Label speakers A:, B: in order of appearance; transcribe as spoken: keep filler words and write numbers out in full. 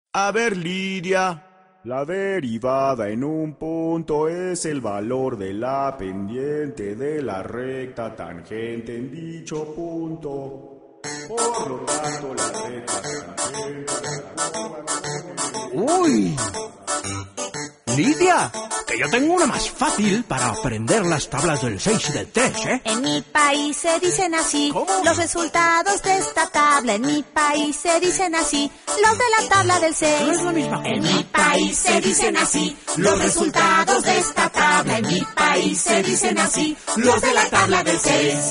A: A ver, Lidia. La derivada en un punto es el valor de la pendiente de la recta tangente en dicho punto. Por lo tanto, la recta tangente...
B: ¡Uy! Lidia, que yo tengo una más fácil para aprender las tablas del seis y del tres, ¿eh?
C: En mi país se dicen así.
B: ¿Cómo?
C: Los resultados de esta tabla. En mi país se dicen así. Los de la tabla del seis.
B: No es la misma cosa.
C: En mi país se dicen así. Los resultados de esta tabla. En mi país se dicen así. Los de la tabla del seis.